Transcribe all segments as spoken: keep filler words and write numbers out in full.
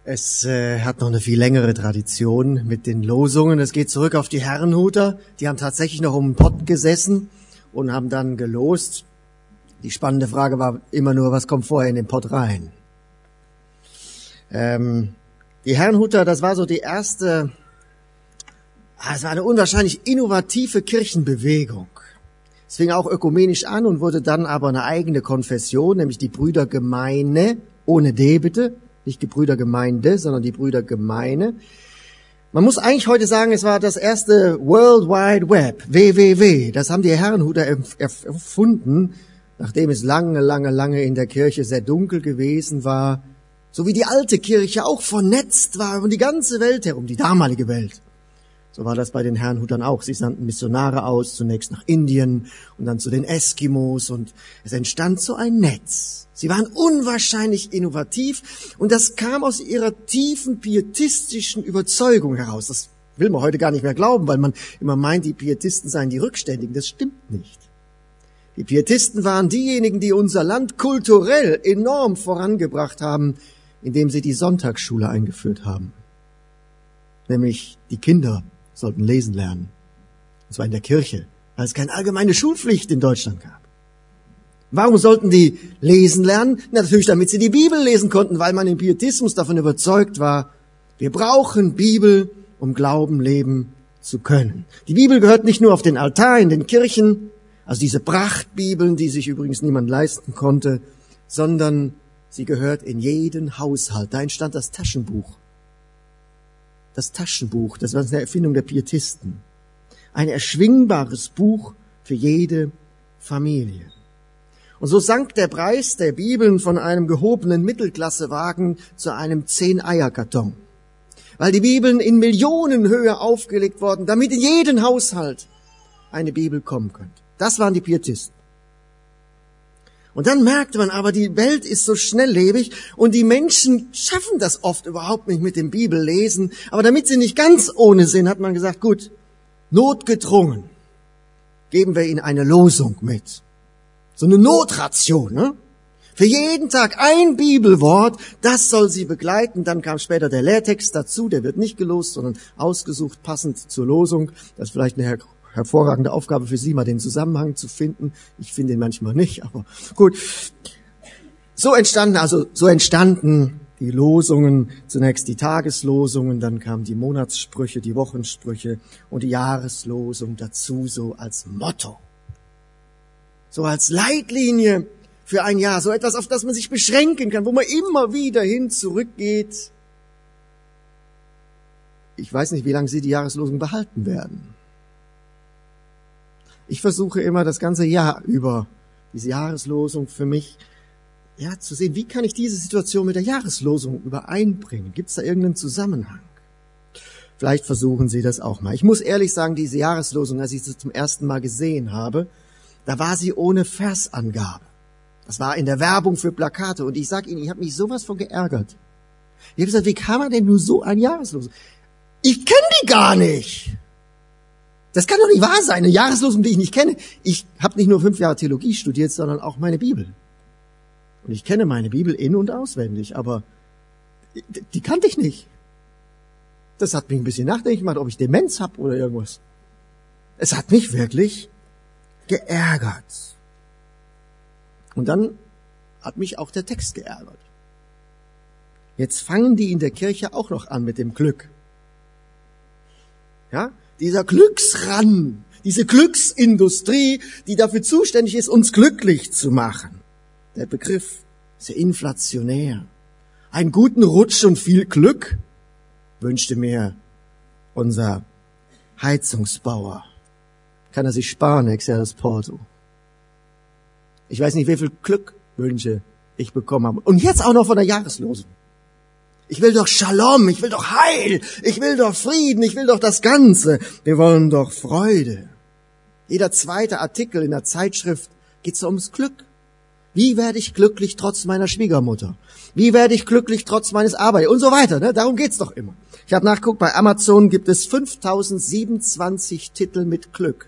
Es äh, hat noch eine viel längere Tradition mit den Losungen. Es geht zurück auf die Herrenhuter. Die haben tatsächlich noch um den Pott gesessen und haben dann gelost. Die spannende Frage war immer nur, was kommt vorher in den Pott rein? Ähm, die Herrenhuter, das war so die erste, ah, es war eine unwahrscheinlich innovative Kirchenbewegung. Es fing auch ökumenisch an und wurde dann aber eine eigene Konfession, nämlich die Brüdergemeine, ohne D bitte. Nicht die Brüdergemeinde, sondern die Brüdergemeine. Man muss eigentlich heute sagen, es war das erste World Wide Web, W W W. Das haben die Herrenhuter erfunden, nachdem es lange, lange, lange in der Kirche sehr dunkel gewesen war. So wie die alte Kirche auch vernetzt war um die ganze Welt herum, die damalige Welt. So war das bei den Herrenhutern auch. Sie sandten Missionare aus, zunächst nach Indien und dann zu den Eskimos, und es entstand so ein Netz. Sie waren unwahrscheinlich innovativ und das kam aus ihrer tiefen pietistischen Überzeugung heraus. Das will man heute gar nicht mehr glauben, weil man immer meint, die Pietisten seien die Rückständigen. Das stimmt nicht. Die Pietisten waren diejenigen, die unser Land kulturell enorm vorangebracht haben, indem sie die Sonntagsschule eingeführt haben. Nämlich die Kinder sollten lesen lernen. Und zwar in der Kirche, weil es keine allgemeine Schulpflicht in Deutschland gab. Warum sollten die lesen lernen? Natürlich, damit sie die Bibel lesen konnten, weil man im Pietismus davon überzeugt war, wir brauchen Bibel, um Glauben leben zu können. Die Bibel gehört nicht nur auf den Altar in den Kirchen, also diese Prachtbibeln, die sich übrigens niemand leisten konnte, sondern sie gehört in jeden Haushalt. Da entstand das Taschenbuch. Das Taschenbuch, das war eine Erfindung der Pietisten. Ein erschwingbares Buch für jede Familie. Und so sank der Preis der Bibeln von einem gehobenen Mittelklassewagen zu einem Zehn-Eier-Karton. Weil die Bibeln in Millionenhöhe aufgelegt wurden, damit in jeden Haushalt eine Bibel kommen könnte. Das waren die Pietisten. Und dann merkte man aber, die Welt ist so schnelllebig und die Menschen schaffen das oft überhaupt nicht mit dem Bibellesen. Aber damit sie nicht ganz ohne sind, hat man gesagt, gut, notgedrungen geben wir ihnen eine Losung mit. So eine Notration, ne? Für jeden Tag ein Bibelwort, das soll sie begleiten. Dann kam später der Lehrtext dazu, der wird nicht gelost, sondern ausgesucht, passend zur Losung. Das ist vielleicht eine her- hervorragende Aufgabe für Sie, mal den Zusammenhang zu finden. Ich finde ihn manchmal nicht, aber gut. So entstanden, also so entstanden die Losungen, zunächst die Tageslosungen, dann kamen die Monatssprüche, die Wochensprüche und die Jahreslosung dazu, so als Motto. So als Leitlinie für ein Jahr, so etwas, auf das man sich beschränken kann, wo man immer wieder hin zurückgeht. Ich weiß nicht, wie lange Sie die Jahreslosung behalten werden. Ich versuche immer das ganze Jahr über diese Jahreslosung für mich, ja, zu sehen, wie kann ich diese Situation mit der Jahreslosung übereinbringen? Gibt es da irgendeinen Zusammenhang? Vielleicht versuchen Sie das auch mal. Ich muss ehrlich sagen, diese Jahreslosung, als ich sie zum ersten Mal gesehen habe, da war sie ohne Versangabe. Das war in der Werbung für Plakate. Und ich sage Ihnen, ich habe mich sowas von geärgert. Ich habe gesagt, wie kann man denn nur so ein Jahreslosung? Ich kenne die gar nicht. Das kann doch nicht wahr sein, eine Jahreslosung, die ich nicht kenne. Ich habe nicht nur fünf Jahre Theologie studiert, sondern auch meine Bibel. Und ich kenne meine Bibel in- und auswendig, aber die kannte ich nicht. Das hat mich ein bisschen nachdenklich gemacht, ob ich Demenz habe oder irgendwas. Es hat mich wirklich geärgert. Und dann hat mich auch der Text geärgert. Jetzt fangen die in der Kirche auch noch an mit dem Glück. Ja, dieser Glücksrand, diese Glücksindustrie, die dafür zuständig ist, uns glücklich zu machen. Der Begriff ist ja inflationär. Einen guten Rutsch und viel Glück wünschte mir unser Heizungsbauer. Kann er sich sparen, Exeres Porto. Ich weiß nicht, wie viel Glückwünsche ich bekommen habe. Und jetzt auch noch von der Jahreslosung. Ich will doch Shalom, ich will doch Heil, ich will doch Frieden, ich will doch das Ganze. Wir wollen doch Freude. Jeder zweite Artikel in der Zeitschrift geht so ums Glück. Wie werde ich glücklich trotz meiner Schwiegermutter? Wie werde ich glücklich trotz meines Arbeits? Und so weiter, ne? Darum geht's doch immer. Ich habe nachgeguckt, bei Amazon gibt es fünftausendsiebenundzwanzig Titel mit Glück.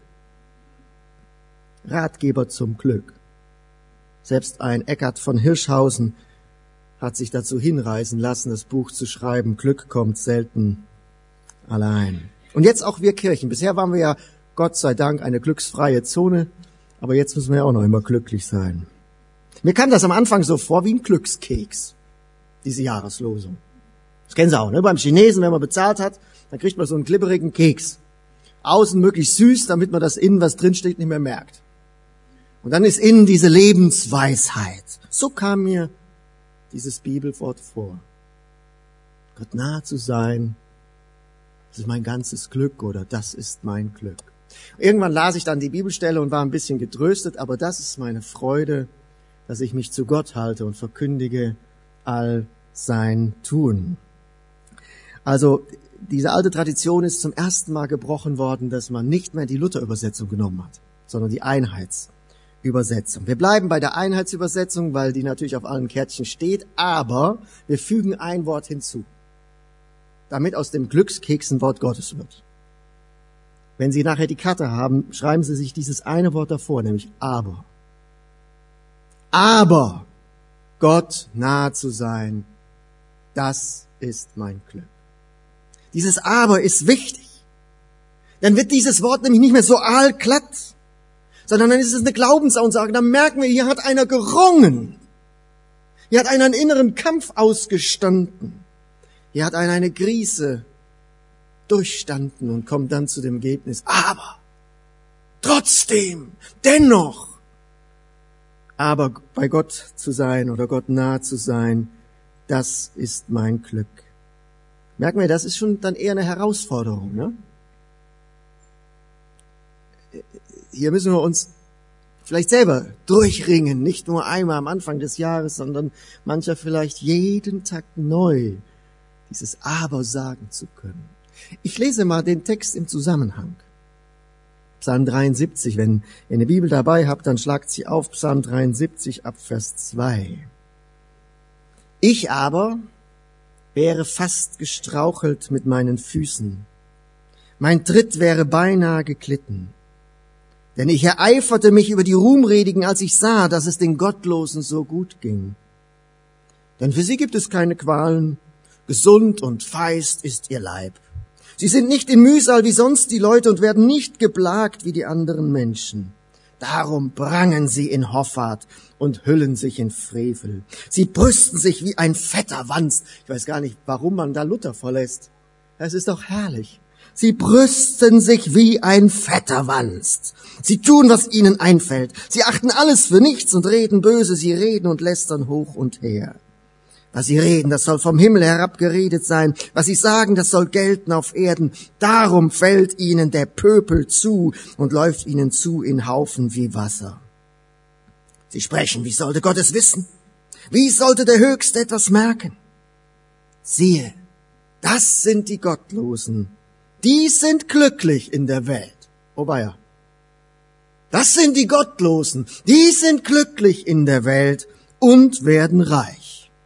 Ratgeber zum Glück. Selbst ein Eckhard von Hirschhausen hat sich dazu hinreißen lassen, das Buch zu schreiben. Glück kommt selten allein. Und jetzt auch wir Kirchen. Bisher waren wir ja, Gott sei Dank, eine glücksfreie Zone. Aber jetzt müssen wir ja auch noch immer glücklich sein. Mir kam das am Anfang so vor wie ein Glückskeks, diese Jahreslosung. Das kennen Sie auch, ne? Beim Chinesen, wenn man bezahlt hat, dann kriegt man so einen glibberigen Keks. Außen möglichst süß, damit man das innen, was drinsteht, nicht mehr merkt. Und dann ist innen diese Lebensweisheit. So kam mir dieses Bibelwort vor. Gott nahe zu sein, das ist mein ganzes Glück oder das ist mein Glück. Irgendwann las ich dann die Bibelstelle und war ein bisschen getröstet, aber das ist meine Freude, dass ich mich zu Gott halte und verkündige all sein Tun. Also diese alte Tradition ist zum ersten Mal gebrochen worden, dass man nicht mehr die Luther-Übersetzung genommen hat, sondern die Einheitsübersetzung. Wir bleiben bei der Einheitsübersetzung, weil die natürlich auf allen Kärtchen steht, aber wir fügen ein Wort hinzu, damit aus dem Glückskeks ein Wort Gottes wird. Wenn Sie nachher die Karte haben, schreiben Sie sich dieses eine Wort davor, nämlich aber. Aber Gott nahe zu sein, das ist mein Glück. Dieses Aber ist wichtig. Dann wird dieses Wort nämlich nicht mehr so aalglatt, sondern dann ist es eine Glaubensaussage. Dann merken wir, hier hat einer gerungen. Hier hat einer einen inneren Kampf ausgestanden. Hier hat einer eine Krise durchstanden und kommt dann zu dem Ergebnis, aber trotzdem, dennoch, aber bei Gott zu sein oder Gott nahe zu sein, das ist mein Glück. Merken wir, das ist schon dann eher eine Herausforderung, ne? Hier müssen wir uns vielleicht selber durchringen, nicht nur einmal am Anfang des Jahres, sondern mancher vielleicht jeden Tag neu, dieses Aber sagen zu können. Ich lese mal den Text im Zusammenhang. Psalm dreiundsiebzig, wenn ihr eine Bibel dabei habt, dann schlagt sie auf, Psalm dreiundsiebzig ab Vers zwei. Ich aber wäre fast gestrauchelt mit meinen Füßen. Mein Tritt wäre beinahe geglitten. Denn ich ereiferte mich über die Ruhmredigen, als ich sah, dass es den Gottlosen so gut ging. Denn für sie gibt es keine Qualen, gesund und feist ist ihr Leib. Sie sind nicht in Mühsal wie sonst die Leute und werden nicht geplagt wie die anderen Menschen. Darum prangen sie in Hoffart und hüllen sich in Frevel. Sie brüsten sich wie ein fetter Wanst. Ich weiß gar nicht, warum man da Luther verlässt. Es ist doch herrlich. Sie brüsten sich wie ein fetter Wanst. Sie tun, was ihnen einfällt. Sie achten alles für nichts und reden böse. Sie reden und lästern hoch und her. Was sie reden, das soll vom Himmel herabgeredet sein. Was sie sagen, das soll gelten auf Erden. Darum fällt ihnen der Pöbel zu und läuft ihnen zu in Haufen wie Wasser. Sie sprechen, wie sollte Gott es wissen? Wie sollte der Höchste etwas merken? Siehe, das sind die Gottlosen. Die sind glücklich in der Welt. Oh weia. Das sind die Gottlosen. Die sind glücklich in der Welt und werden reich.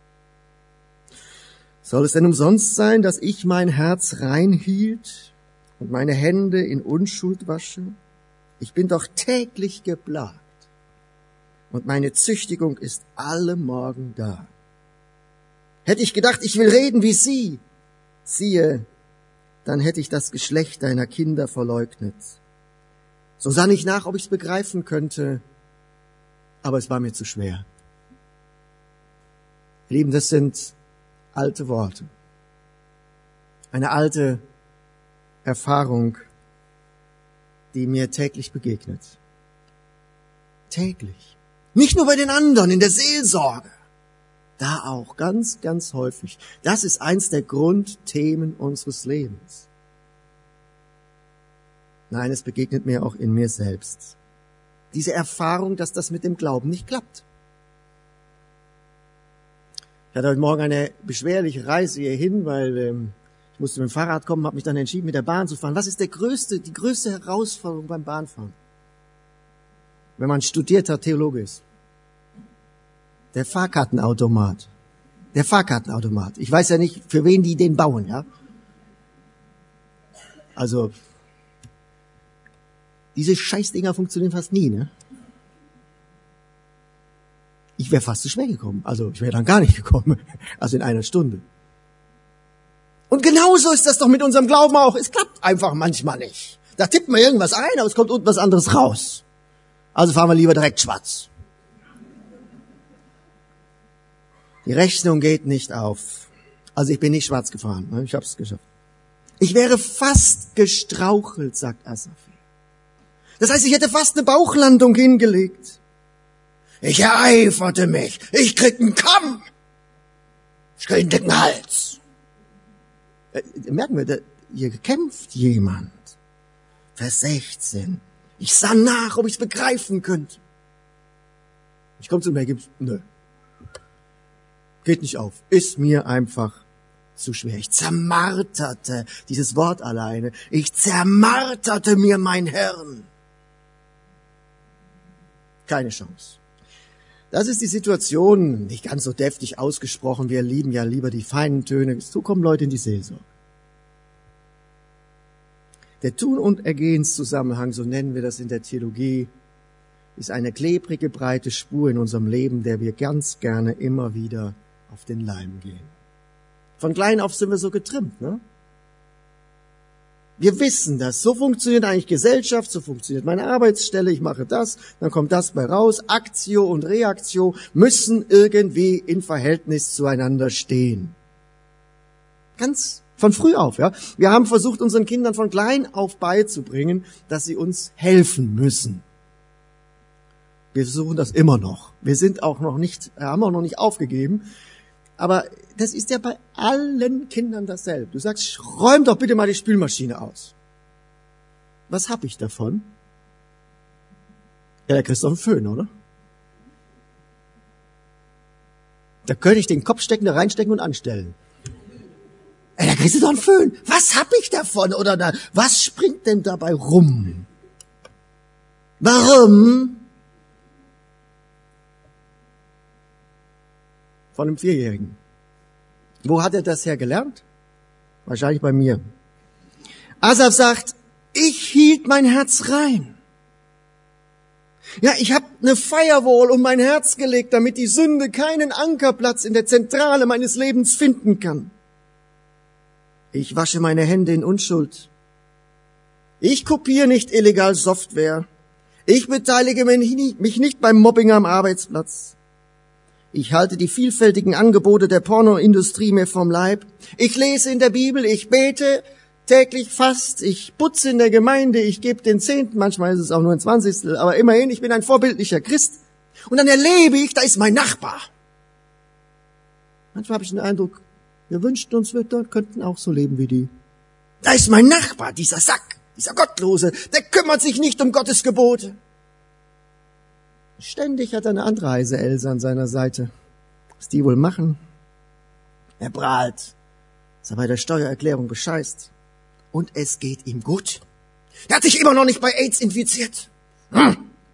Soll es denn umsonst sein, dass ich mein Herz rein hielt und meine Hände in Unschuld wasche? Ich bin doch täglich geplagt und meine Züchtigung ist alle Morgen da. Hätte ich gedacht, ich will reden wie sie, siehe, dann hätte ich das Geschlecht deiner Kinder verleugnet. So sann ich nach, ob ich es begreifen könnte, aber es war mir zu schwer. Ihr Lieben, das sind alte Worte. Eine alte Erfahrung, die mir täglich begegnet. Täglich. Nicht nur bei den anderen, in der Seelsorge. Da auch, ganz, ganz häufig. Das ist eins der Grundthemen unseres Lebens. Nein, es begegnet mir auch in mir selbst. Diese Erfahrung, dass das mit dem Glauben nicht klappt. Ich hatte heute Morgen eine beschwerliche Reise hierhin, weil ähm, ich musste mit dem Fahrrad kommen, habe mich dann entschieden, mit der Bahn zu fahren. Was ist der größte, die größte Herausforderung beim Bahnfahren? Wenn man studierter Theologe ist. Der Fahrkartenautomat. Der Fahrkartenautomat. Ich weiß ja nicht, für wen die den bauen, ja? Also, diese Scheißdinger funktionieren fast nie, ne? ich wäre fast zu schwer gekommen. Also ich wäre dann gar nicht gekommen. Also in einer Stunde. Und genauso ist das doch mit unserem Glauben auch. Es klappt einfach manchmal nicht. Da tippt man irgendwas ein, aber es kommt unten was anderes raus. Also fahren wir lieber direkt schwarz. Die Rechnung geht nicht auf. Also ich bin nicht schwarz gefahren. Ne? Ich habe es geschafft. Ich wäre fast gestrauchelt, sagt Asaph. Das heißt, ich hätte fast eine Bauchlandung hingelegt. Ich ereiferte mich. Ich krieg einen Kamm. Ich krieg einen dicken Hals. Äh, merken wir, da, hier kämpft jemand. Vers sechzehn. Ich sah nach, ob ich es begreifen könnte. Ich komme zum Ergebnis, nö. Geht nicht auf. Ist mir einfach zu schwer. Ich zermarterte, dieses Wort alleine, ich zermarterte mir mein Hirn. Keine Chance. Das ist die Situation, nicht ganz so deftig ausgesprochen, wir lieben ja lieber die feinen Töne. So kommen Leute in die Seelsorge. Der Tun- und Ergehenszusammenhang, so nennen wir das in der Theologie, ist eine klebrige, breite Spur in unserem Leben, der wir ganz gerne immer wieder auf den Leim gehen. Von klein auf sind wir so getrimmt, ne? Wir wissen das. So funktioniert eigentlich Gesellschaft, so funktioniert meine Arbeitsstelle. Ich mache das, dann kommt das bei raus. Aktio und Reaktio müssen irgendwie in Verhältnis zueinander stehen. Ganz von früh auf, ja. Wir haben versucht, unseren Kindern von klein auf beizubringen, dass sie uns helfen müssen. Wir versuchen das immer noch. Wir sind auch noch nicht, haben auch noch nicht aufgegeben. Aber das ist ja bei allen Kindern dasselbe. Du sagst, räum doch bitte mal die Spülmaschine aus. Was hab ich davon? Ja, da kriegst du einen Föhn, oder? Da könnte ich den Kopf stecken, da reinstecken und anstellen. Ja, da kriegst du doch einen Föhn. Was hab ich davon? Oder da, was springt denn dabei rum? Warum? Von einem Vierjährigen. Wo hat er das her gelernt? Wahrscheinlich bei mir. Asaph sagt, ich hielt mein Herz rein. Ja, ich habe eine Firewall um mein Herz gelegt, damit die Sünde keinen Ankerplatz in der Zentrale meines Lebens finden kann. Ich wasche meine Hände in Unschuld. Ich kopiere nicht illegal Software. Ich beteilige mich nicht beim Mobbing am Arbeitsplatz. Ich halte die vielfältigen Angebote der Pornoindustrie mir vom Leib. Ich lese in der Bibel, ich bete täglich fast, ich putze in der Gemeinde, ich gebe den Zehnten, manchmal ist es auch nur ein Zwanzigstel, aber immerhin, ich bin ein vorbildlicher Christ. Und dann erlebe ich, da ist mein Nachbar. Manchmal habe ich den Eindruck, wir wünschten uns, wir könnten auch so leben wie die. Da ist mein Nachbar, dieser Sack, dieser Gottlose, der kümmert sich nicht um Gottes Gebote. Ständig hat er eine andere Heise Else an seiner Seite. Was die wohl machen? Er prahlt, dass er bei der Steuererklärung bescheißt. Und es geht ihm gut. Er hat sich immer noch nicht bei AIDS infiziert. Hm.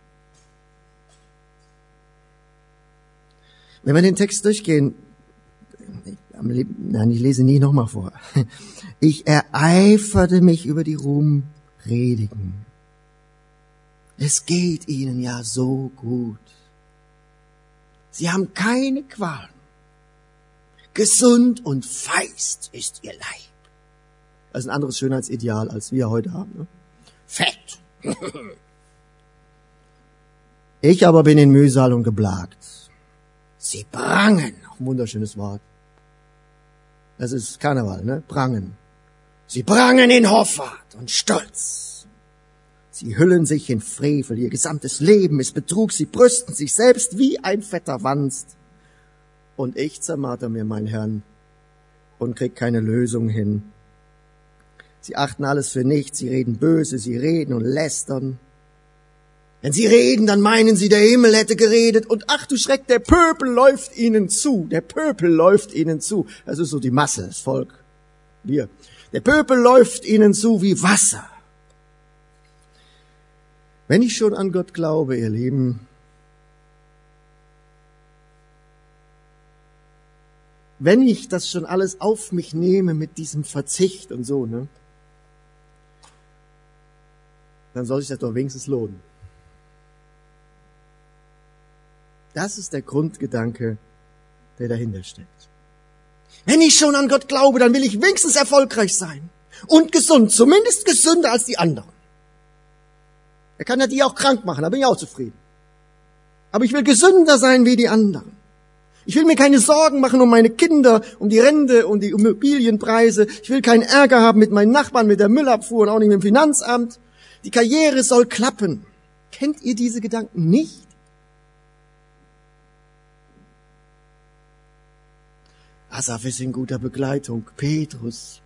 Wenn wir den Text durchgehen, nein, ich lese nie nochmal vor. Ich ereiferte mich über die Ruhmredigen. Es geht ihnen ja so gut. Sie haben keine Qualen. Gesund und feist ist ihr Leib. Das ist ein anderes Schönheitsideal, als wir heute haben. Ne? Fett. Ich aber bin in Mühsal und geplagt. Sie prangen. Auch ein wunderschönes Wort. Das ist Karneval, ne? Prangen. Sie prangen in Hoffart und Stolz. Sie hüllen sich in Frevel, ihr gesamtes Leben ist Betrug, sie brüsten sich selbst wie ein fetter Wanst. Und ich zermarter mir mein Herrn und krieg keine Lösung hin. Sie achten alles für nichts, sie reden böse, sie reden und lästern. Wenn sie reden, dann meinen sie, der Himmel hätte geredet und ach du Schreck, der Pöbel läuft ihnen zu, der Pöbel läuft ihnen zu. Das ist so die Masse, das Volk, wir. Der Pöbel läuft ihnen zu wie Wasser. Wenn ich schon an Gott glaube, ihr Lieben, wenn ich das schon alles auf mich nehme mit diesem Verzicht und so, ne, dann soll sich das doch wenigstens lohnen. Das ist der Grundgedanke, der dahinter steckt. Wenn ich schon an Gott glaube, dann will ich wenigstens erfolgreich sein und gesund, zumindest gesünder als die anderen. Er kann ja die auch krank machen, da bin ich auch zufrieden. Aber ich will gesünder sein wie die anderen. Ich will mir keine Sorgen machen um meine Kinder, um die Rente, um die Immobilienpreise. Ich will keinen Ärger haben mit meinen Nachbarn, mit der Müllabfuhr und auch nicht mit dem Finanzamt. Die Karriere soll klappen. Kennt ihr diese Gedanken nicht? Asaf ist in guter Begleitung. Petrus.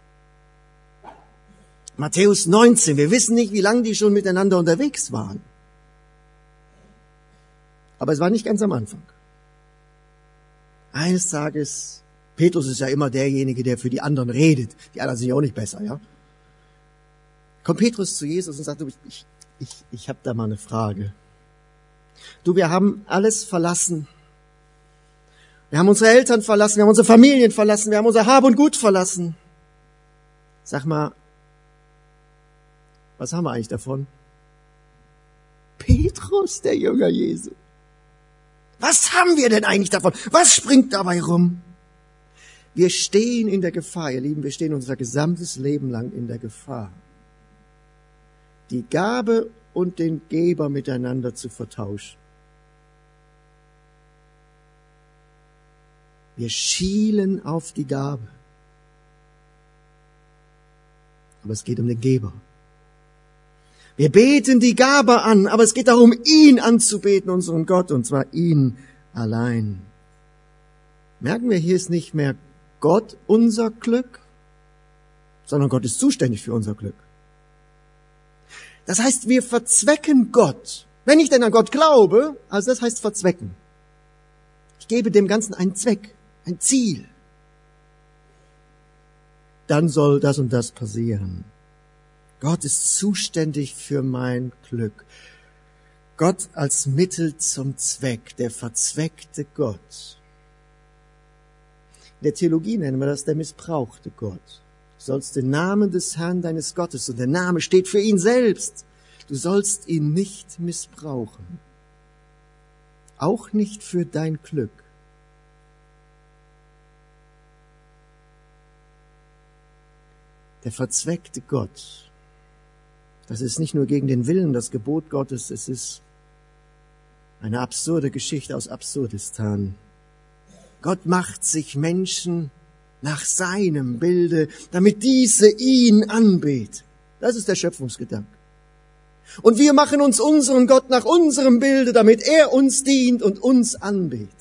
Matthäus neunzehn. Wir wissen nicht, wie lange die schon miteinander unterwegs waren. Aber es war nicht ganz am Anfang. Eines Tages, Petrus ist ja immer derjenige, der für die anderen redet. Die anderen sind ja auch nicht besser, ja? Kommt Petrus zu Jesus und sagt, du, ich, ich, ich habe da mal eine Frage. Du, wir haben alles verlassen. Wir haben unsere Eltern verlassen, wir haben unsere Familien verlassen, wir haben unser Hab und Gut verlassen. Sag mal, was haben wir eigentlich davon? Petrus, der Jünger Jesu. Was haben wir denn eigentlich davon? Was springt dabei rum? Wir stehen in der Gefahr, ihr Lieben, wir stehen unser gesamtes Leben lang in der Gefahr, die Gabe und den Geber miteinander zu vertauschen. Wir schielen auf die Gabe. Aber es geht um den Geber. Wir beten die Gabe an, aber es geht darum, ihn anzubeten, unseren Gott, und zwar ihn allein. Merken wir, hier ist nicht mehr Gott unser Glück, sondern Gott ist zuständig für unser Glück. Das heißt, wir verzwecken Gott. Wenn ich denn an Gott glaube, also das heißt verzwecken. Ich gebe dem Ganzen einen Zweck, ein Ziel. Dann soll das und das passieren. Gott ist zuständig für mein Glück. Gott als Mittel zum Zweck, der verzweckte Gott. In der Theologie nennen wir das der missbrauchte Gott. Du sollst den Namen des Herrn deines Gottes, und der Name steht für ihn selbst, du sollst ihn nicht missbrauchen. Auch nicht für dein Glück. Der verzweckte Gott. Das ist nicht nur gegen den Willen, das Gebot Gottes, es ist eine absurde Geschichte aus Absurdistan. Gott macht sich Menschen nach seinem Bilde, damit diese ihn anbeten. Das ist der Schöpfungsgedanke. Und wir machen uns unseren Gott nach unserem Bilde, damit er uns dient und uns anbetet.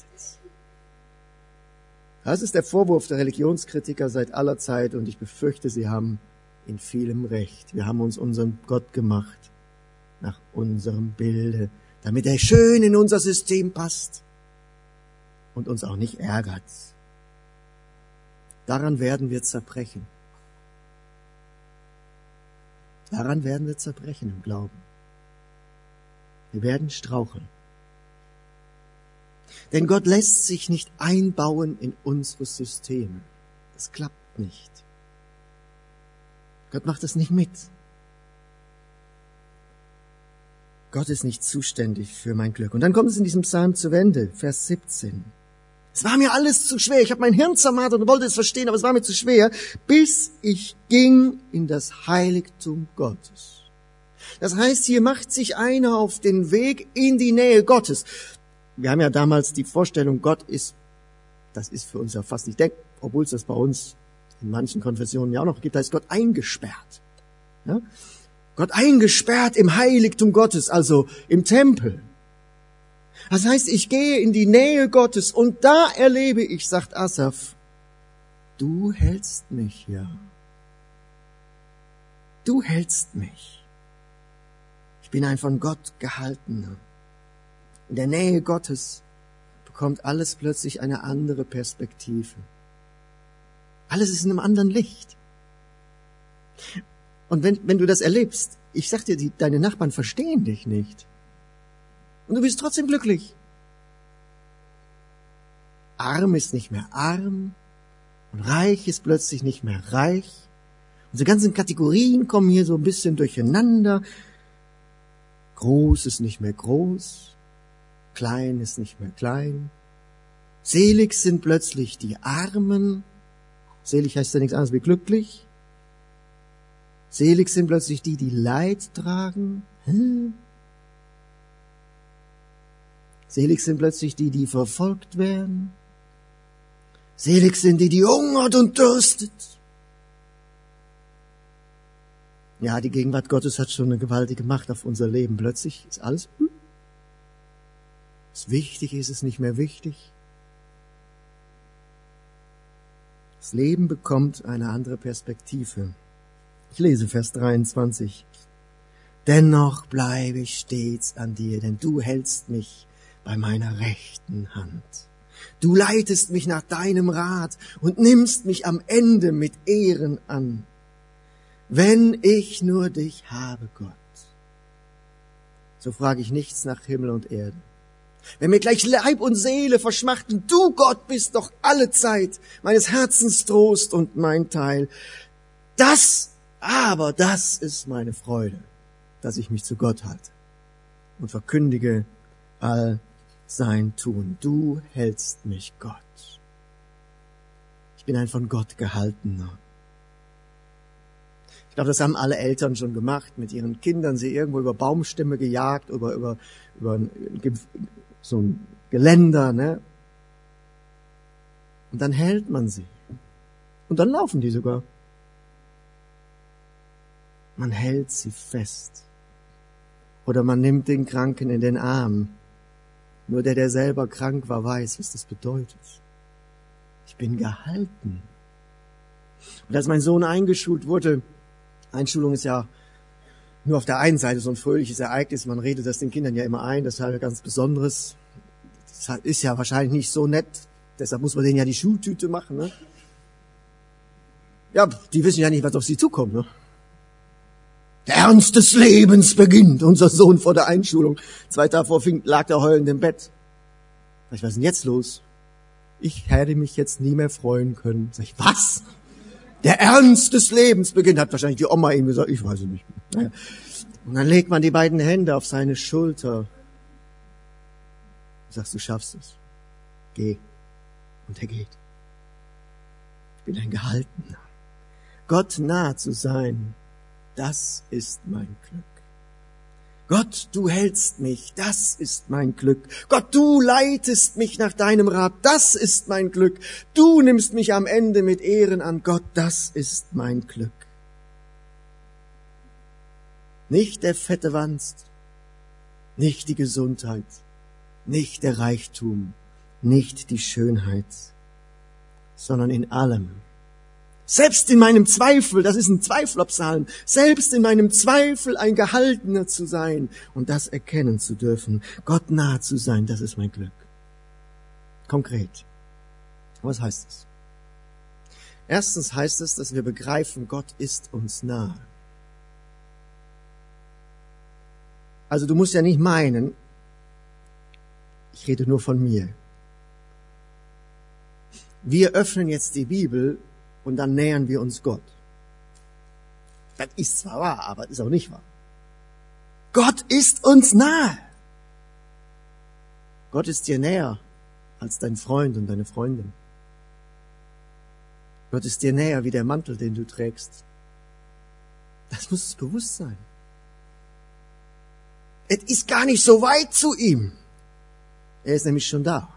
Das ist der Vorwurf der Religionskritiker seit aller Zeit, und ich befürchte, sie haben in vielem Recht. Wir haben uns unseren Gott gemacht nach unserem Bilde, damit er schön in unser System passt und uns auch nicht ärgert. Daran werden wir zerbrechen. Daran werden wir zerbrechen im Glauben. Wir werden straucheln. Denn Gott lässt sich nicht einbauen in unsere Systeme. Das klappt nicht. Gott macht es nicht mit. Gott ist nicht zuständig für mein Glück. Und dann kommt es in diesem Psalm zu Ende, Vers siebzehn. Es war mir alles zu schwer. Ich habe mein Hirn zermartert und wollte es verstehen, aber es war mir zu schwer, bis ich ging in das Heiligtum Gottes. Das heißt, hier macht sich einer auf den Weg in die Nähe Gottes. Wir haben ja damals die Vorstellung, Gott ist, das ist für uns ja fast nicht denkbar, obwohl es das bei uns in manchen Konfessionen ja auch noch gibt, da ist Gott eingesperrt. Ja? Gott eingesperrt im Heiligtum Gottes, also im Tempel. Das heißt, ich gehe in die Nähe Gottes und da erlebe ich, sagt Asaf, du hältst mich, ja. Du hältst mich. Ich bin ein von Gott gehaltener. In der Nähe Gottes bekommt alles plötzlich eine andere Perspektive. Alles ist in einem anderen Licht. Und wenn, wenn du das erlebst, ich sag dir, die, deine Nachbarn verstehen dich nicht. Und du bist trotzdem glücklich. Arm ist nicht mehr arm und reich ist plötzlich nicht mehr reich. Unsere ganzen Kategorien kommen hier so ein bisschen durcheinander. Groß ist nicht mehr groß. klein ist nicht mehr klein. Selig sind plötzlich die Armen. Selig heißt ja nichts anderes wie glücklich. Selig sind plötzlich die, die Leid tragen. Hm? Selig sind plötzlich die, die verfolgt werden. Selig sind die, die hungert und dürstet. Ja, die Gegenwart Gottes hat schon eine gewaltige Macht auf unser Leben. Plötzlich ist alles, hm? Was wichtig ist, ist nicht mehr wichtig. Das Leben bekommt eine andere Perspektive. Ich lese Vers dreiundzwanzig. Dennoch bleibe ich stets an dir, denn du hältst mich bei meiner rechten Hand. Du leitest mich nach deinem Rat und nimmst mich am Ende mit Ehren an. Wenn ich nur dich habe, Gott, so frage ich nichts nach Himmel und Erde. Wenn mir gleich Leib und Seele verschmachten, du Gott bist doch alle Zeit meines Herzens Trost und mein Teil. Das, aber das ist meine Freude, dass ich mich zu Gott halte und verkündige all sein Tun. Du hältst mich, Gott. Ich bin ein von Gott gehaltener. Ich glaube, das haben alle Eltern schon gemacht, mit ihren Kindern sie irgendwo über Baumstämme gejagt, über, über, über ein, so ein Geländer, ne? Und dann hält man sie. Und dann laufen die sogar. Man hält sie fest. Oder man nimmt den Kranken in den Arm. Nur der, der selber krank war, weiß, was das bedeutet. Ich bin gehalten. Und als mein Sohn eingeschult wurde, Einschulung ist ja nur auf der einen Seite so ein fröhliches Ereignis, man redet das den Kindern ja immer ein, das ist halt ganz Besonderes. Das ist ja wahrscheinlich nicht so nett, deshalb muss man denen ja die Schultüte machen, ne? Ja, die wissen ja nicht, was auf sie zukommt, ne? Der Ernst des Lebens beginnt, unser Sohn vor der Einschulung. Zwei Tage vor fing, lag er heulend im Bett. Sag ich, was ist denn jetzt los? Ich hätte mich jetzt nie mehr freuen können. Sag ich, was? Der Ernst des Lebens beginnt, hat wahrscheinlich die Oma ihm gesagt, ich weiß es nicht mehr. Naja. Und dann legt man die beiden Hände auf seine Schulter. Du sagst, du schaffst es. Geh. Und er geht. Ich bin ein Gehaltener. Gott nah zu sein, das ist mein Glück. Gott, du hältst mich, das ist mein Glück. Gott, du leitest mich nach deinem Rat, das ist mein Glück. Du nimmst mich am Ende mit Ehren an. Gott, das ist mein Glück. Nicht der fette Wanst, nicht die Gesundheit, nicht der Reichtum, nicht die Schönheit, sondern in allem. Selbst in meinem Zweifel, das ist ein Zweiflerpsalm, selbst in meinem Zweifel ein Gehaltener zu sein und das erkennen zu dürfen, Gott nahe zu sein, das ist mein Glück. Konkret. Was heißt das? Erstens heißt es, dass wir begreifen, Gott ist uns nahe. Also du musst ja nicht meinen, ich rede nur von mir. Wir öffnen jetzt die Bibel und dann nähern wir uns Gott. Das ist zwar wahr, aber ist auch nicht wahr. Gott ist uns nahe. Gott ist dir näher als dein Freund und deine Freundin. Gott ist dir näher wie der Mantel, den du trägst. Das muss uns bewusst sein. Es ist gar nicht so weit zu ihm. Er ist nämlich schon da.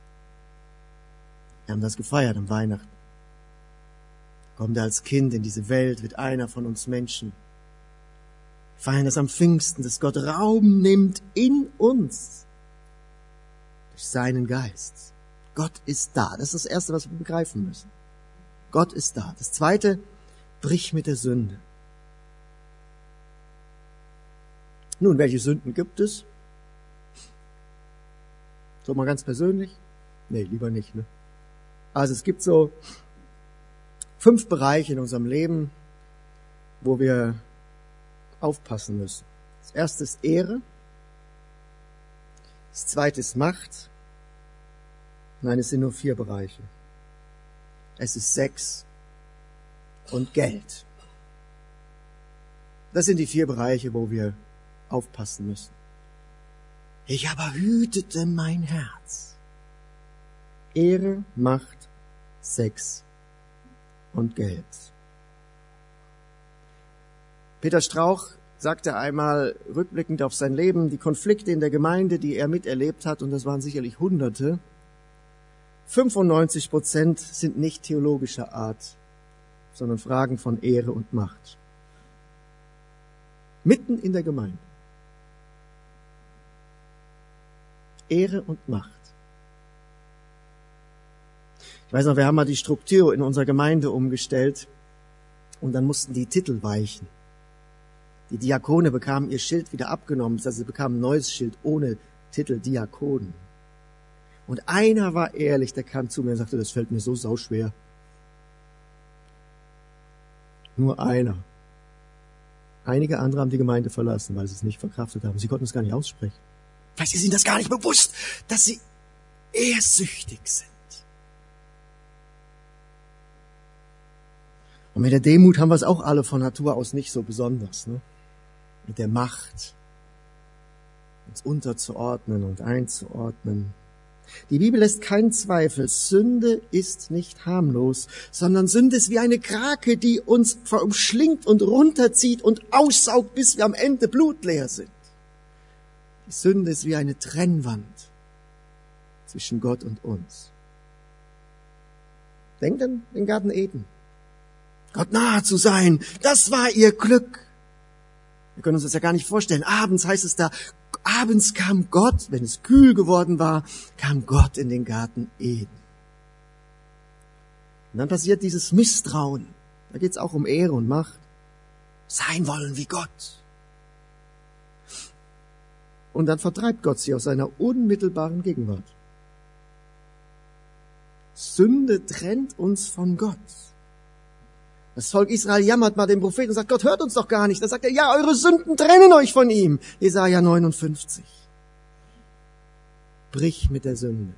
Wir haben das gefeiert am Weihnachten. Kommt er als Kind in diese Welt, wird einer von uns Menschen. Wir feiern das am Pfingsten, dass Gott Raum nimmt in uns. Durch seinen Geist. Gott ist da. Das ist das Erste, was wir begreifen müssen. Gott ist da. Das Zweite, brich mit der Sünde. Nun, welche Sünden gibt es? So mal ganz persönlich? Nee, lieber nicht, ne? Also es gibt so fünf Bereiche in unserem Leben, wo wir aufpassen müssen. Das erste ist Ehre. Das zweite ist Macht. Nein, es sind nur vier Bereiche. Es ist Sex und Geld. Das sind die vier Bereiche, wo wir aufpassen müssen. Ich aber hütete mein Herz. Ehre, Macht, Sex und Geld. Peter Strauch sagte einmal rückblickend auf sein Leben, die Konflikte in der Gemeinde, die er miterlebt hat, und das waren sicherlich Hunderte, fünfundneunzig Prozent sind nicht theologischer Art, sondern Fragen von Ehre und Macht. Mitten in der Gemeinde. Ehre und Macht. Ich weiß noch, wir haben mal die Struktur in unserer Gemeinde umgestellt und dann mussten die Titel weichen. Die Diakone bekamen ihr Schild wieder abgenommen, das heißt, sie bekamen ein neues Schild ohne Titel Diakonen. Und einer war ehrlich, der kam zu mir und sagte, das fällt mir so sauschwer. Nur einer. Einige andere haben die Gemeinde verlassen, weil sie es nicht verkraftet haben. Sie konnten es gar nicht aussprechen. Vielleicht ist ihnen das gar nicht bewusst, dass sie ehrsüchtig sind. Und mit der Demut haben wir es auch alle von Natur aus nicht so besonders, ne? Mit der Macht, uns unterzuordnen und einzuordnen. Die Bibel lässt keinen Zweifel, Sünde ist nicht harmlos, sondern Sünde ist wie eine Krake, die uns umschlingt und runterzieht und aussaugt, bis wir am Ende blutleer sind. Die Sünde ist wie eine Trennwand zwischen Gott und uns. Denkt an den Garten Eden. Gott nahe zu sein, das war ihr Glück. Wir können uns das ja gar nicht vorstellen. Abends heißt es da, abends kam Gott, wenn es kühl geworden war, kam Gott in den Garten Eden. Und dann passiert dieses Misstrauen. Da geht es auch um Ehre und Macht. Sein wollen wie Gott. Und dann vertreibt Gott sie aus seiner unmittelbaren Gegenwart. Sünde trennt uns von Gott. Das Volk Israel jammert mal den Propheten und sagt, Gott hört uns doch gar nicht. Da sagt er, ja, eure Sünden trennen euch von ihm. Jesaja neunundfünfzig. Brich mit der Sünde.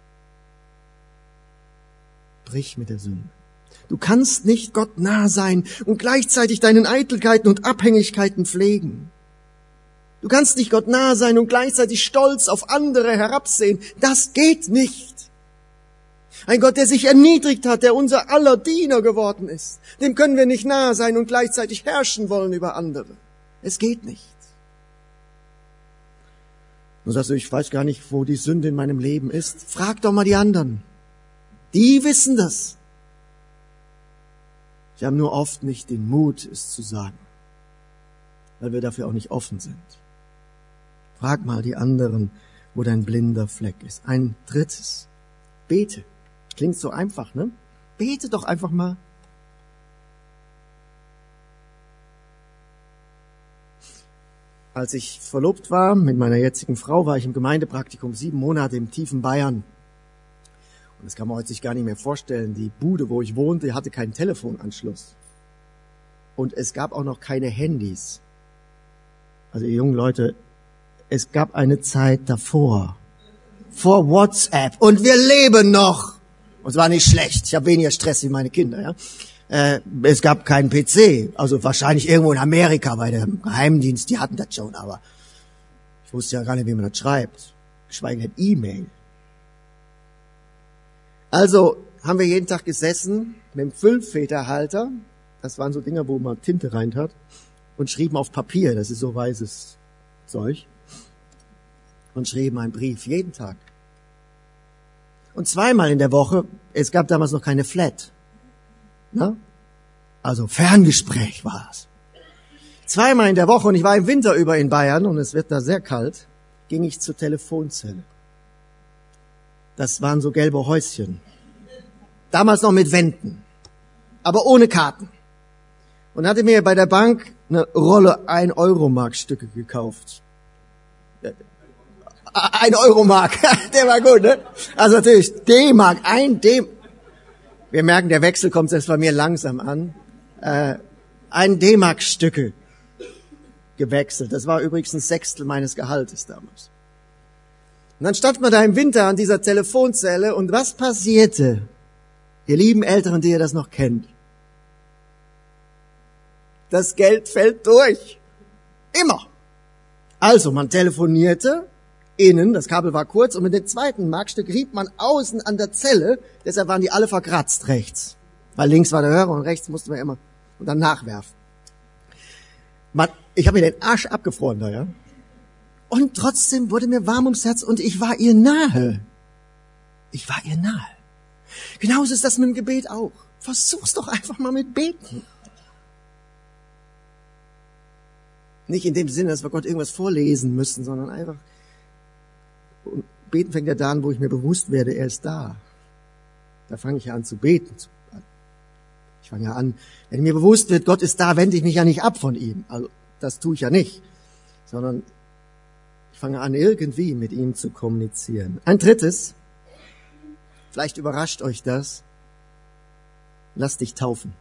Brich mit der Sünde. Du kannst nicht Gott nah sein und gleichzeitig deinen Eitelkeiten und Abhängigkeiten pflegen. Du kannst nicht Gott nah sein und gleichzeitig stolz auf andere herabsehen. Das geht nicht. Ein Gott, der sich erniedrigt hat, der unser aller Diener geworden ist. Dem können wir nicht nahe sein und gleichzeitig herrschen wollen über andere. Es geht nicht. Du sagst, ich weiß gar nicht, wo die Sünde in meinem Leben ist. Frag doch mal die anderen. Die wissen das. Sie haben nur oft nicht den Mut, es zu sagen, weil wir dafür auch nicht offen sind. Frag mal die anderen, wo dein blinder Fleck ist. Ein drittes. Bete. Klingt so einfach, ne? Bete doch einfach mal. Als ich verlobt war mit meiner jetzigen Frau, war ich im Gemeindepraktikum sieben Monate im tiefen Bayern. Und das kann man heute sich gar nicht mehr vorstellen. Die Bude, wo ich wohnte, hatte keinen Telefonanschluss. Und es gab auch noch keine Handys. Also ihr jungen Leute, es gab eine Zeit davor. Vor WhatsApp. Und wir leben noch. Und es war nicht schlecht. Ich habe weniger Stress wie meine Kinder. Ja? Äh, es gab keinen P C. Also wahrscheinlich irgendwo in Amerika bei dem Geheimdienst. Die hatten das schon, aber ich wusste ja gar nicht, wie man das schreibt. Geschweige denn E-Mail. Also haben wir jeden Tag gesessen mit dem Füllfederhalter. Das waren so Dinger, wo man Tinte rein hat. Und schrieben auf Papier. Das ist so weißes Zeug. Und schrieben einen Brief. Jeden Tag. Und zweimal in der Woche, es gab damals noch keine Flat. Ne? Also Ferngespräch war es. Zweimal in der Woche, und ich war im Winter über in Bayern, und es wird da sehr kalt, ging ich zur Telefonzelle. Das waren so gelbe Häuschen. Damals noch mit Wänden. Aber ohne Karten. Und hatte mir bei der Bank eine Rolle ein-Euro-Mark-Stücke gekauft. Ein Euro-Mark, der war gut, ne? Also natürlich, D-Mark, ein D... Wir merken, der Wechsel kommt jetzt bei mir langsam an. Äh, ein D-Mark-Stücke gewechselt. Das war übrigens ein Sechstel meines Gehaltes damals. Und dann stand man da im Winter an dieser Telefonzelle, und was passierte? Ihr lieben Älteren, die ihr das noch kennt. Das Geld fällt durch. Immer. Also, man telefonierte, innen, das Kabel war kurz, und mit dem zweiten Markstück rieb man außen an der Zelle, deshalb waren die alle verkratzt rechts. Weil links war der Hörer und rechts musste man immer und dann nachwerfen. Man, ich habe mir den Arsch abgefroren da, ja. Und trotzdem wurde mir warm ums Herz und ich war ihr nahe. Ich war ihr nahe. Genauso ist das mit dem Gebet auch. Versuch's doch einfach mal mit Beten. Nicht in dem Sinne, dass wir Gott irgendwas vorlesen müssen, sondern einfach, und Beten fängt ja da an, wo ich mir bewusst werde, er ist da. Da fange ich ja an zu beten. Ich fange ja an, wenn mir bewusst wird, Gott ist da, wende ich mich ja nicht ab von ihm. Also das tue ich ja nicht, sondern ich fange an, irgendwie mit ihm zu kommunizieren. Ein drittes, vielleicht überrascht euch das, lass dich taufen.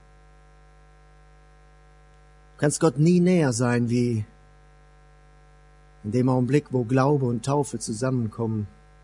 Du kannst Gott nie näher sein wie in dem Augenblick, wo Glaube und Taufe zusammenkommen.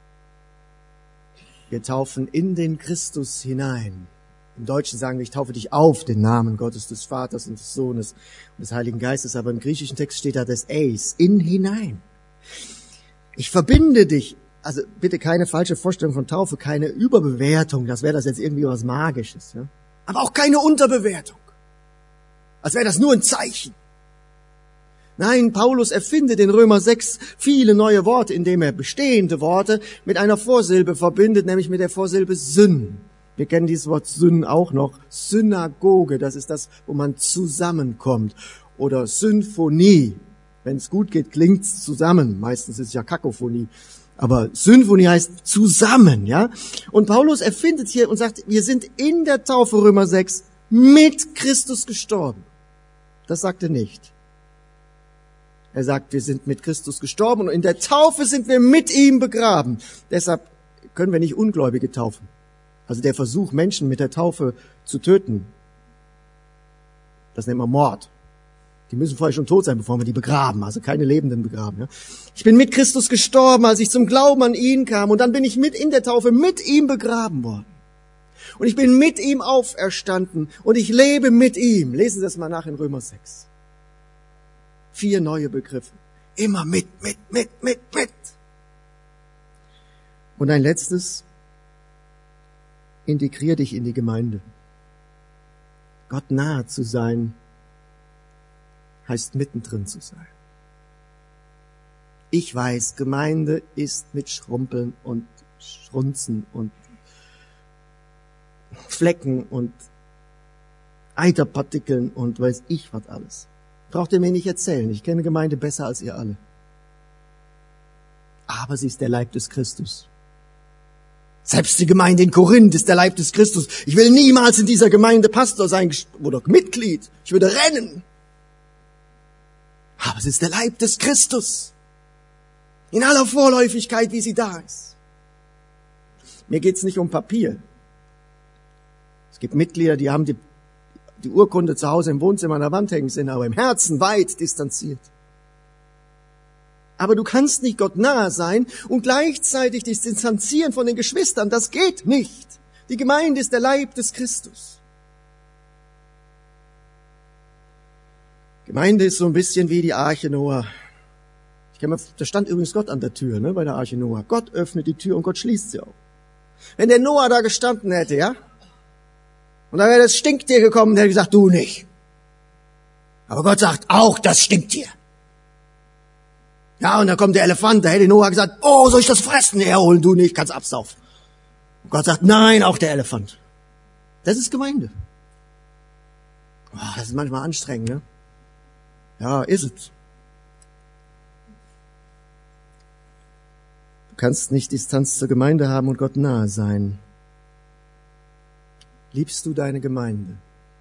Wir taufen in den Christus hinein. Im Deutschen sagen wir, ich taufe dich auf den Namen Gottes, des Vaters und des Sohnes und des Heiligen Geistes. Aber im griechischen Text steht da des Eis, in hinein. Ich verbinde dich. Also bitte keine falsche Vorstellung von Taufe, keine Überbewertung, das wäre das jetzt irgendwie was Magisches. Ja? Aber auch keine Unterbewertung. Als wäre das nur ein Zeichen. Nein, Paulus erfindet in Römer sechs viele neue Worte, indem er bestehende Worte mit einer Vorsilbe verbindet, nämlich mit der Vorsilbe Syn. Wir kennen dieses Wort Syn auch noch. Synagoge, das ist das, wo man zusammenkommt. Oder Symphonie. Wenn es gut geht, klingt's zusammen. Meistens ist es ja Kakophonie. Aber Symphonie heißt zusammen, ja. Und Paulus erfindet hier und sagt, wir sind in der Taufe, Römer sechs, mit Christus gestorben. Das sagt er nicht. Er sagt, wir sind mit Christus gestorben und in der Taufe sind wir mit ihm begraben. Deshalb können wir nicht Ungläubige taufen. Also der Versuch, Menschen mit der Taufe zu töten, das nennt man Mord. Die müssen vorher schon tot sein, bevor wir die begraben, also keine Lebenden begraben. Ja. Ich bin mit Christus gestorben, als ich zum Glauben an ihn kam, und dann bin ich mit in der Taufe mit ihm begraben worden. Und ich bin mit ihm auferstanden und ich lebe mit ihm. Lesen Sie das mal nach in Römer sechs. Vier neue Begriffe. Immer mit, mit, mit, mit, mit. Und ein letztes, integrier dich in die Gemeinde. Gott nahe zu sein, heißt mittendrin zu sein. Ich weiß, Gemeinde ist mit Schrumpeln und Schrunzen und Flecken und Eiterpartikeln und weiß ich was alles. Braucht ihr mir nicht erzählen, ich kenne Gemeinde besser als ihr alle. Aber sie ist der Leib des Christus. Selbst die Gemeinde in Korinth ist der Leib des Christus. Ich will niemals in dieser Gemeinde Pastor sein oder Mitglied. Ich würde rennen. Aber es ist der Leib des Christus. In aller Vorläufigkeit, wie sie da ist. Mir geht's nicht um Papier. Es gibt Mitglieder, die haben die, die Urkunde zu Hause im Wohnzimmer an der Wand hängen, sind aber im Herzen weit distanziert. Aber du kannst nicht Gott nahe sein und gleichzeitig dich distanzieren von den Geschwistern. Das geht nicht. Die Gemeinde ist der Leib des Christus. Gemeinde ist so ein bisschen wie die Arche Noah. Ich kann mal, da stand übrigens Gott an der Tür, ne, bei der Arche Noah. Gott öffnet die Tür und Gott schließt sie auch. Wenn der Noah da gestanden hätte, ja, und dann wäre das Stinktier gekommen und hätte gesagt, du nicht. Aber Gott sagt, auch das Stinktier. Ja, und dann kommt der Elefant, da hätte Noah gesagt, oh, soll ich das fressen? Herholen, du nicht, kannst absaufen. Und Gott sagt, nein, auch der Elefant. Das ist Gemeinde. Oh, das ist manchmal anstrengend, ne? Ja, ist es. Du kannst nicht Distanz zur Gemeinde haben und Gott nahe sein. Liebst du deine Gemeinde?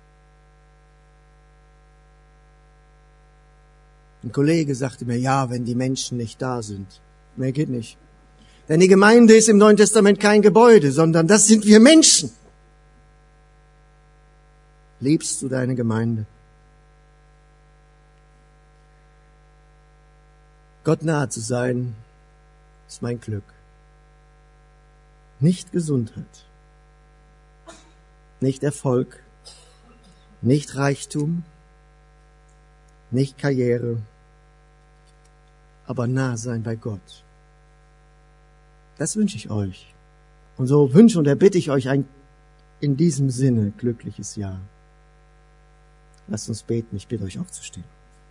Ein Kollege sagte mir, ja, wenn die Menschen nicht da sind. Mehr geht nicht. Denn die Gemeinde ist im Neuen Testament kein Gebäude, sondern das sind wir Menschen. Liebst du deine Gemeinde? Gott nahe zu sein, ist mein Glück. Nicht Gesundheit, nicht Erfolg, nicht Reichtum, nicht Karriere, aber nah sein bei Gott. Das wünsche ich euch. Und so wünsche und erbitte ich euch ein in diesem Sinne glückliches Jahr. Lasst uns beten, ich bitte euch aufzustehen.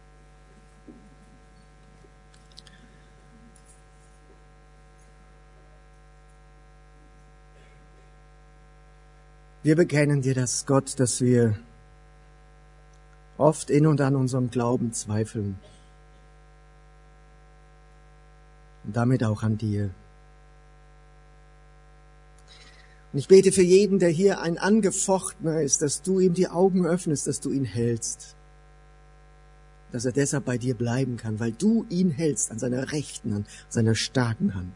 Wir bekennen dir das, Gott, dass wir oft in und an unserem Glauben zweifeln. Und damit auch an dir. Und ich bete für jeden, der hier ein Angefochtener ist, dass du ihm die Augen öffnest, dass du ihn hältst. Dass er deshalb bei dir bleiben kann, weil du ihn hältst an seiner rechten, an seiner starken Hand.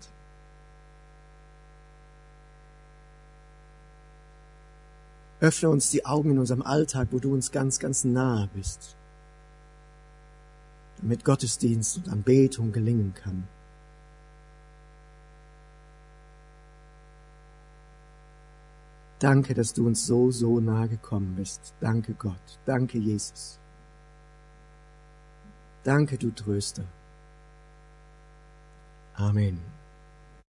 Öffne uns die Augen in unserem Alltag, wo du uns ganz, ganz nahe bist, damit Gottesdienst und Anbetung gelingen kann. Danke, dass du uns so, so nahe gekommen bist. Danke, Gott. Danke, Jesus. Danke, du Tröster. Amen.